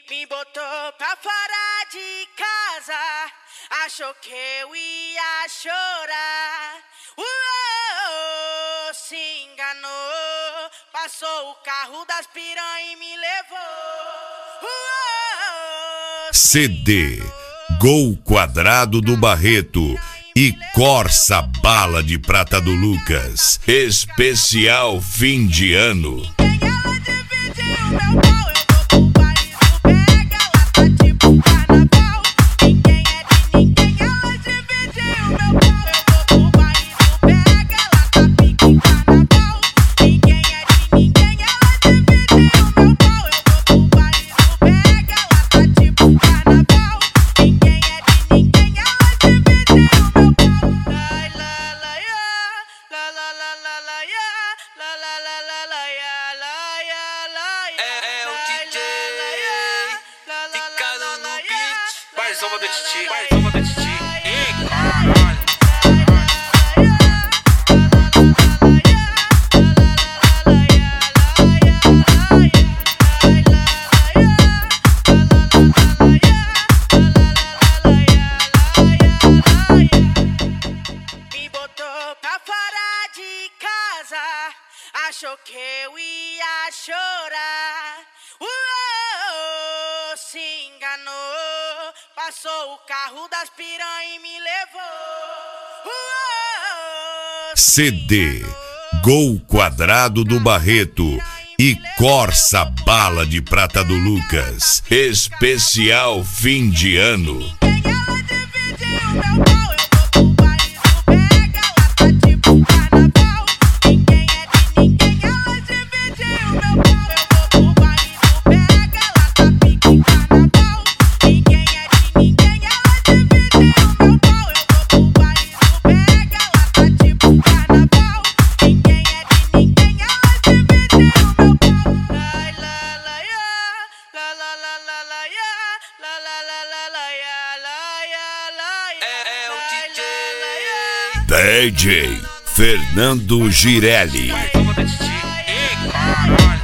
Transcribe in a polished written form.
Me botou pra fora de casa, achou que eu ia chorar. Se enganou, passou o carro das piranha e me levou. CD, Gol Quadrado do Barreto e Corsa Bala de Prata do Lucas. Especial fim de ano. Mais uma do Titi, mais uma do Titi. Ih, caralho. Me botou pra fora de casa, achou que eu ia chorar. Se enganou, passou o carro das piranha e me levou. CD, Gol Quadrado do Barreto e Corsa Bala de Prata do Lucas. Especial fim de ano. DJ Fernando Girelli. Mais uma do Titi. Ih, caralho.